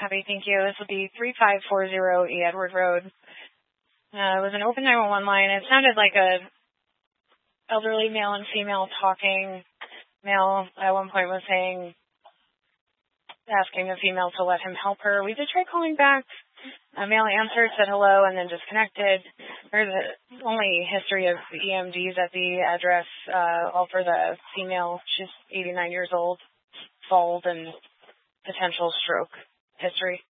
Happy, thank you. This will be 3540 E. Edward Road. It was an open 911 line. It sounded like a elderly male and female talking. Male at one point was asking the female to let him help her. We did try calling back. A male answered, said hello, and then disconnected. There's only history of EMDs at the address, all for the female. She's 89 years old, bald, and potential stroke history.